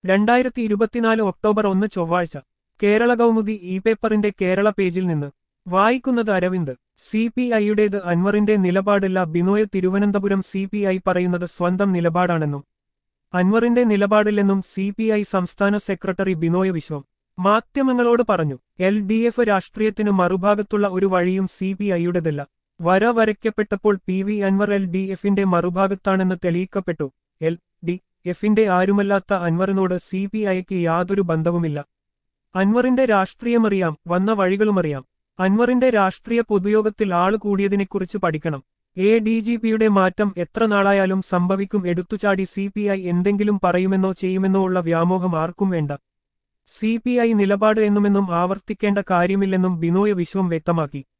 2024 October 1 ചൊവ്വാഴ്ച Kerala Kaumudi E പേപ്പറിന്റെ കേരള പേജിൽ നിന്ന് വായിക്കുന്നത് അരവിന്ദ്. CPIയുടേത് അൻവറിന്റെ നിലപാടല്ല ബിനോയ്. തിരുവനന്തപുരം. CPI പറയുന്നത് സ്വന്തം നിലപാടാണെന്നും അൻവറിന്റെ നിലപാടില്ലെന്നും CPI സംസ്ഥാന സെക്രട്ടറി ബിനോയ് വിശ്വം മാധ്യമങ്ങളോട് പറഞ്ഞു. LDF രാഷ്ട്രീയത്തിന് മറുഭാഗത്തുള്ള ഒരു വഴിയും CPIയുടേതല്ല. വര വരയ്ക്കപ്പെട്ടപ്പോൾ PV അൻവർ LDFന്റെ മറുഭാഗത്താണെന്ന് തെളിയിക്കപ്പെട്ടു. LDFന്റെ ആരുമല്ലാത്ത അൻവറിനോട് CPIക്ക് യാതൊരു ബന്ധവുമില്ല. അൻവറിന്റെ രാഷ്ട്രീയമറിയാം, വന്ന വഴികളുമറിയാം. അൻവറിന്റെ രാഷ്ട്രീയ പൊതുയോഗത്തിൽ ആള് കൂടിയതിനെക്കുറിച്ച് പഠിക്കണം. ADGPയുടെ മാറ്റം എത്ര നാളായാലും സംഭവിക്കും. എടുത്തുചാടി CPI എന്തെങ്കിലും പറയുമെന്നോ ചെയ്യുമെന്നോ ഉള്ള വ്യാമോഹം ആർക്കും വേണ്ട. CPI നിലപാട് എന്നുമെന്നും ആവർത്തിക്കേണ്ട കാര്യമില്ലെന്നും ബിനോയ് വിശ്വം വ്യക്തമാക്കി.